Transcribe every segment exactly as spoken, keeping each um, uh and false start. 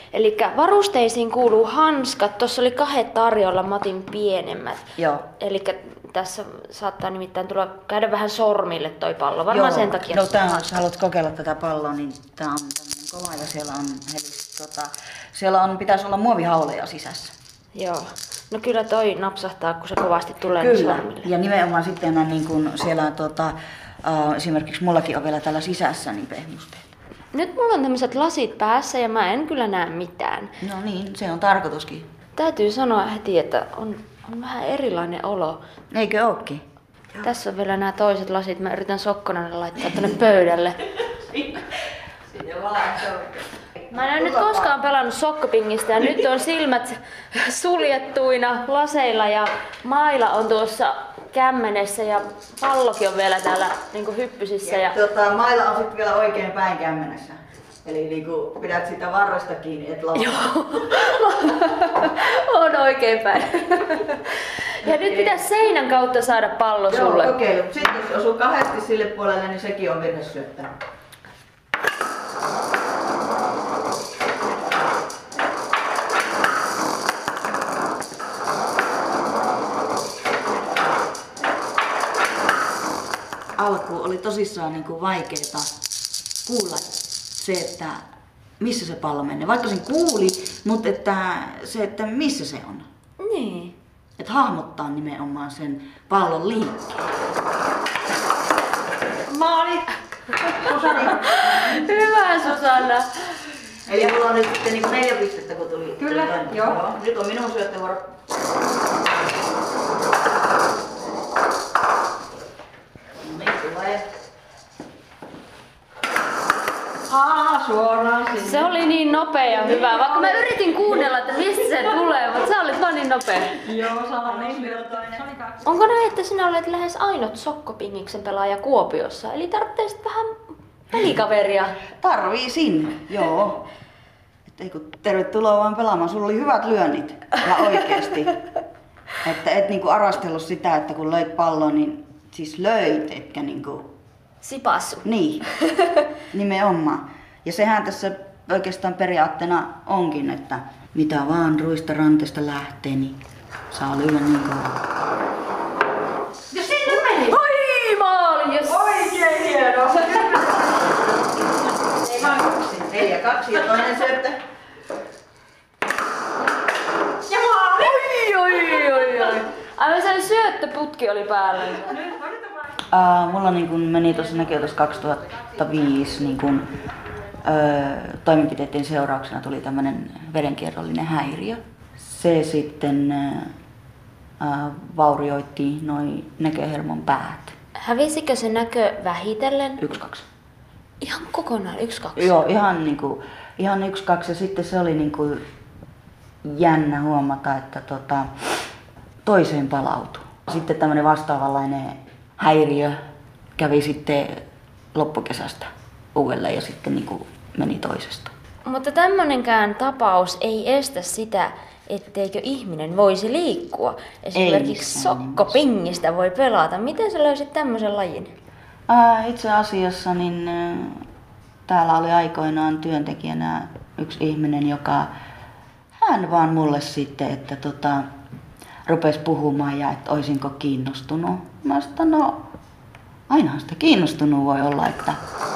Eli varusteisiin kuuluu hanskat. Tuossa oli kahdet tarjolla, mä otin pienemmät. Joo. Eli tässä saattaa nimittäin tulla käydä vähän sormille toi pallo. Varmaan Joo. sen takia. No tää on, jos haluat kokeilla tätä palloa, niin tää on tämmönen kova ja siellä on, helis, tota, siellä on, pitäisi olla muovihauleja sisässä. Joo. No kyllä toi napsahtaa, kun se kovasti tulee Kyllä. sormille. Ja nimenomaan sitten niin kun siellä tota, äh, esimerkiksi mullakin on vielä täällä sisässä niin pehmusteet. Nyt mulla on tämmöiset lasit päässä ja mä en kyllä näe mitään. No niin, se on tarkoituskin. Täytyy sanoa heti, että on, on vähän erilainen olo. Eikö ookin? Tässä on vielä nämä toiset lasit. Mä yritän sokkona laittaa tänne pöydälle. Mä en ole nyt koskaan pelannut sokkopingistä ja nyt on silmät suljettuina laseilla ja maila on tuossa kämmenessä ja pallokin on vielä täällä niin hyppysissä. Ja... Tota, maila on sitten vielä oikein päin kämmenessä. Eli niinku pidät sitä varresta kiinni, et lauta. Joo, on oikein päin. Ja nyt pitäisi seinän kautta saada pallo Joo, sulle. kokeilu. Sitten jos osuu kahdesti sille puolelle, niin sekin on virhesyöttö. Alkuun oli tosissaan niin kuin vaikeeta kuulla se, että missä se pallo menee. Vaikka sen kuuli, mutta että se, että missä se on. Niin. Että hahmottaa nimenomaan sen pallon liikkeen. Maali! Susanna. Hyvä Susanna. Eli mulla on nyt sitten niin kuin neljä pistettä, kun tuli. Kyllä, tuli joo. joo. Nyt on minun syöttövuoro. Aa, suoraan sinne. Se oli niin nopea ja hyvä. Vaikka mä yritin kuunnella, että mistä se tulee, mutta sä olit vaan niin nopea. Joo, saan toinen. Se oli kaksi. Onko näin, että sinä olet lähes ainut sokkopingiksen pelaaja Kuopiossa? Eli tarvitset vähän pelikaveria. Tarvii sinne, joo. Et ei kun tervetuloa vaan pelaamaan. Sulla oli hyvät lyönnit. Ja oikeesti. Että et niinku arastellut sitä, että kun löit pallon, niin siis löit, etkä niinku... Sipassu. Niin, nimenomaan. Ja sehän tässä oikeastaan periaatteena onkin, että mitä vaan ruista ranteesta lähtee, niin saa lyödä niin kauan. Ja sinne meni! Oi, maali! Yes. Oikein hieno! Ei vaan kaksi. Neljä, kaksi ja toinen syöttö. Ja maali! Oi, oi, oi, oi. Aivan sellainen syöttöputki oli päällä. Uh, mulla niin kun meni tuossa näkö tuossa kaksituhattaviisi niin kun, uh, toimenpiteiden seurauksena tuli tämmönen verenkierrollinen häiriö. Se sitten uh, vaurioitti noin näköhermon päät. Hävisikö se näkö vähitellen? Yksi, kaksi. Ihan kokonaan yksi, kaksi? Joo, ihan, niinku, ihan yksi, kaksi. Ja sitten se oli niinku jännä huomata, että tota, toiseen palautui. Sitten tämmönen vastaavanlainen häiriö kävi sitten loppukesästä uudelleen ja sitten niinku meni toisesta. Mutta tämmönenkään tapaus ei estä sitä, etteikö ihminen voisi liikkua. Esimerkiksi missään sokkopingistä voi pelata. Miten sä löysit tämmöisen lajin? Ää, itse asiassa niin ää, täällä oli aikoinaan työntekijänä yksi ihminen, joka hän vaan mulle sitten, että tota, rupesi puhumaan ja että olisinko kiinnostunut. Mä sanoin, no ainahan sitä kiinnostunut voi olla, että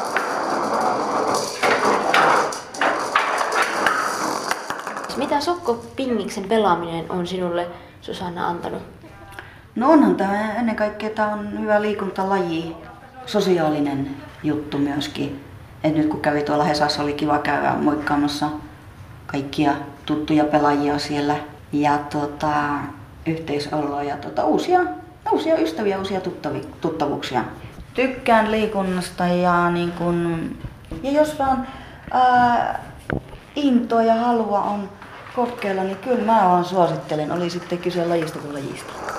Mitä sokkopingiksen pelaaminen on sinulle, Susanna, antanut? no onhan tämä ennen kaikkea tämä on hyvä liikuntalaji, sosiaalinen juttu myöskin. Et nyt kun kävi tuolla Hesassa, oli kiva käydä moikkaamassa kaikkia tuttuja pelaajia siellä ja tota, yhteisoloa ja tota, uusia, uusia ystäviä, uusia tuttavi, tuttavuuksia. Tykkään liikunnasta ja, niin kun, ja jos vaan ää, intoa ja halua on kokeilla, niin kyllä mä vaan suosittelen, oli sitten kyse lajista kuin lajista.